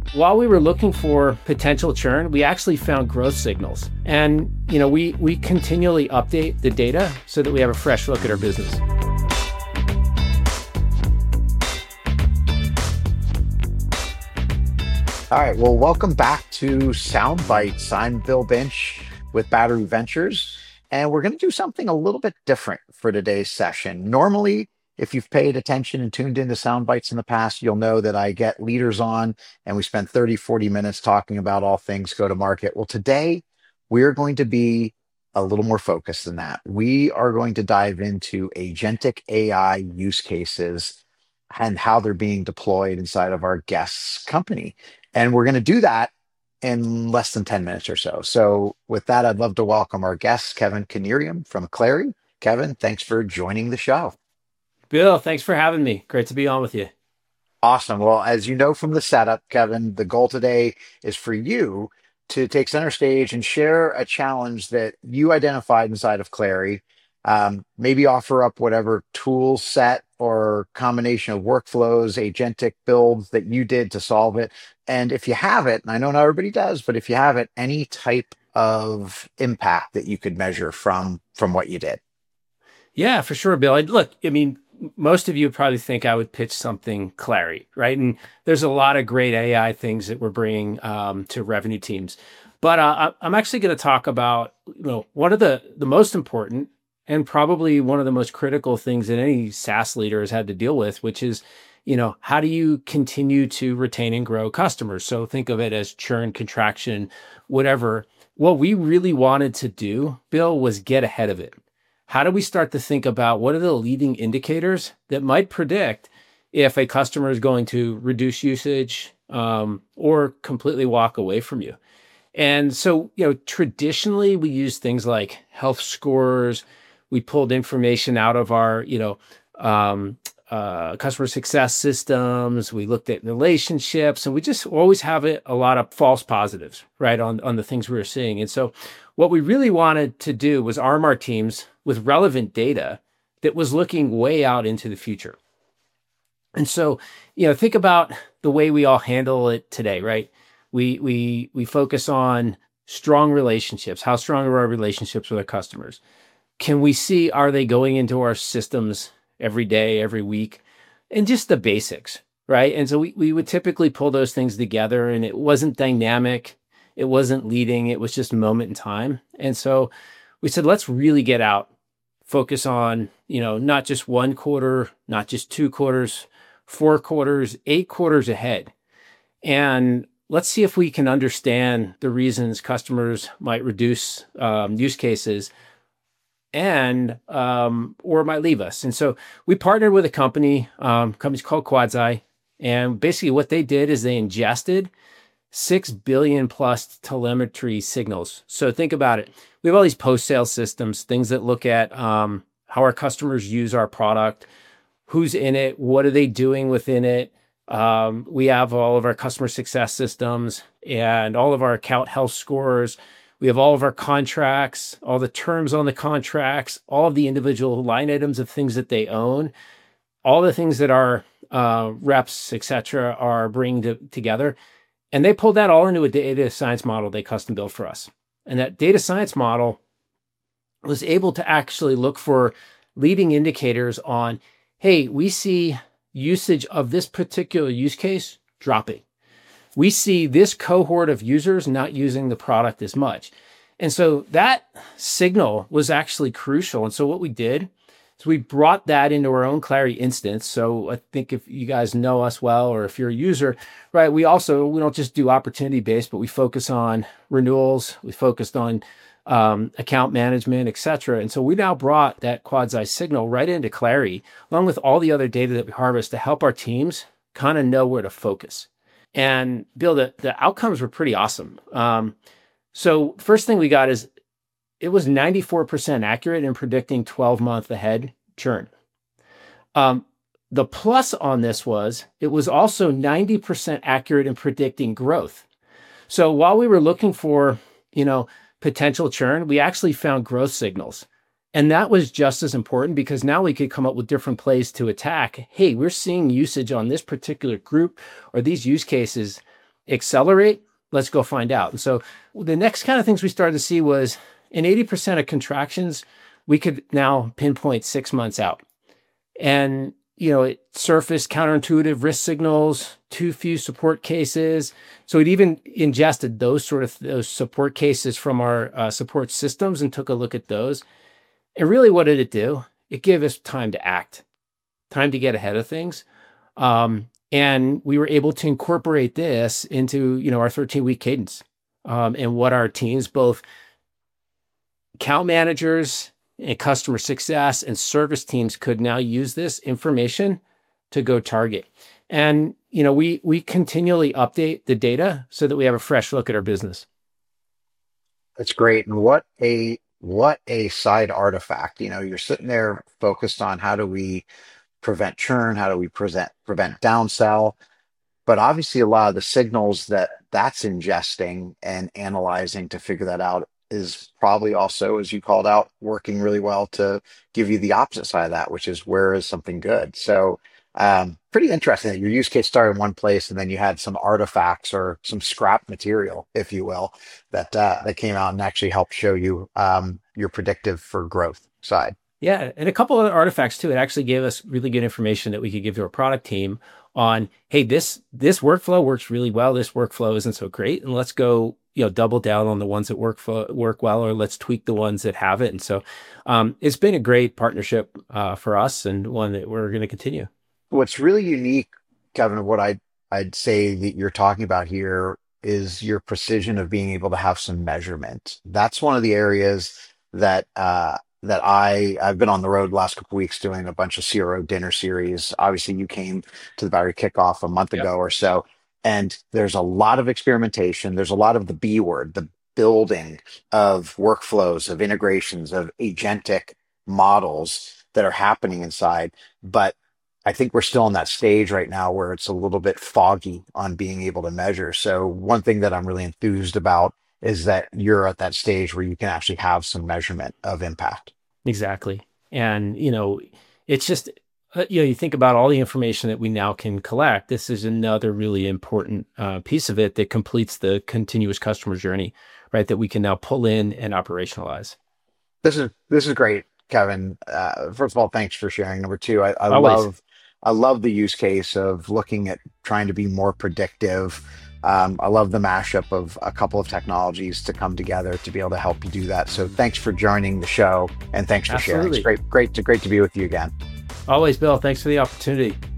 While we were looking for potential churn, we actually found growth signals. And, we continually update the data so that we have a fresh look at our business. All right, well, welcome back to Sound Bites. I'm Bill Bench with Battery Ventures, and we're going to do something a little bit different for today's session. Normally, if you've paid attention and tuned into Sound Bites in the past, you'll know that I get leaders on and we spend 30, 40 minutes talking about all things go to market. Well, today we're going to be a little more focused than that. We are going to dive into agentic AI use cases and how they're being deployed inside of our guest's company. And we're going to do that in less than 10 minutes or so. So, with that, I'd love to welcome our guest, Kevin Canerium from Clari. Kevin, thanks for joining the show. Bill, thanks for having me. Great to be on with you. Awesome. Well, as you know from the setup, Kevin, the goal today is for you to take center stage and share a challenge that you identified inside of Clari. Maybe offer up whatever tool set or combination of workflows, agentic builds that you did to solve it. And if you have it, and I know not everybody does, but if you have it, any type of impact that you could measure from what you did. Yeah, for sure, Bill. Look, most of you probably think I would pitch something Clari, right? And there's a lot of great AI things that we're bringing to revenue teams. But I'm actually going to talk about one of the most important and probably one of the most critical things that any SaaS leader has had to deal with, which is, how do you continue to retain and grow customers? So think of it as churn, contraction, whatever. What we really wanted to do, Bill, was get ahead of it. How do we start to think about what are the leading indicators that might predict if a customer is going to reduce usage or completely walk away from you? And so, traditionally we use things like health scores. We pulled information out of our, customer success systems. We looked at relationships, and we just always have a lot of false positives, right, on the things we were seeing. And so what we really wanted to do was arm our teams with relevant data that was looking way out into the future. And so, think about the way we all handle it today, right? We focus on strong relationships. How strong are our relationships with our customers? Can we see, are they going into our systems every day, every week? And just the basics, right? And so we would typically pull those things together, and it wasn't dynamic. It wasn't leading. It was just moment in time. And so we said, let's really get out, focus on, not just one quarter, not just 2 quarters, 4 quarters, 8 quarters ahead. And let's see if we can understand the reasons customers might reduce use cases and or might leave us. And so we partnered with a company's called Quadzai. And basically what they did is they ingested 6 billion plus telemetry signals. So think about it. We have all these post-sale systems, things that look at how our customers use our product, who's in it, what are they doing within it. We have all of our customer success systems and all of our account health scores. We have all of our contracts, all the terms on the contracts, all of the individual line items of things that they own, all the things that our reps, et cetera, are bringing together. And they pulled that all into a data science model they custom built for us. And that data science model was able to actually look for leading indicators on, hey, we see usage of this particular use case dropping. We see this cohort of users not using the product as much. And so that signal was actually crucial. And so what we did is we brought that into our own Clari instance. So I think if you guys know us well, or if you're a user, right, we don't just do opportunity based, but we focus on renewals. We focused on account management, et cetera. And so we now brought that Quadzai signal right into Clari, along with all the other data that we harvest to help our teams kind of know where to focus. And Bill, the outcomes were pretty awesome. So first thing we got is it was 94% accurate in predicting 12-month ahead churn. The plus on this was it was also 90% accurate in predicting growth. So while we were looking for, potential churn, we actually found growth signals. And that was just as important because now we could come up with different plays to attack. Hey, we're seeing usage on this particular group or these use cases accelerate? Let's go find out. And so the next kind of things we started to see was in 80% of contractions, we could now pinpoint 6 months out. And, it surfaced counterintuitive risk signals, too few support cases. So it even ingested those support cases from our support systems and took a look at those. And really, what did it do? It gave us time to act, time to get ahead of things. And we were able to incorporate this into, our 13-week cadence, and what our teams, both account managers and customer success and service teams, could now use this information to go target. And, we continually update the data so that we have a fresh look at our business. That's great. And what a side artifact. You're sitting there focused on how do we prevent churn, how do we prevent downsell, but obviously a lot of the signals that's ingesting and analyzing to figure that out is probably also, as you called out, working really well to give you the opposite side of that, which is where is something good. So pretty interesting that your use case started in one place and then you had some artifacts or some scrap material, if you will, that came out and actually helped show you your predictive for growth side. Yeah, and a couple other artifacts too. It actually gave us really good information that we could give to our product team on, hey, this workflow works really well. This workflow isn't so great, and let's go, double down on the ones that work well, or let's tweak the ones that have it. And so, it's been a great partnership for us, and one that we're going to continue. What's really unique, Kevin, what I'd say that you're talking about here is your precision of being able to have some measurement. That's one of the areas that I've been on the road the last couple of weeks doing a bunch of CRO dinner series. Obviously, you came to the Battery Kickoff a month ago or so, and there's a lot of experimentation. There's a lot of the B word, the building of workflows, of integrations, of agentic models that are happening inside. But I think we're still in that stage right now where it's a little bit foggy on being able to measure. So one thing that I'm really enthused about is that you're at that stage where you can actually have some measurement of impact. Exactly. And, it's just, you think about all the information that we now can collect. This is another really important piece of it that completes the continuous customer journey, right? That we can now pull in and operationalize. This is great, Kevin. First of all, thanks for sharing. Number two, I love the use case of looking at trying to be more predictive. I love the mashup of a couple of technologies to come together to be able to help you do that. So thanks for joining the show and thanks for sharing. It's great to be with you again. Always, Bill. Thanks for the opportunity.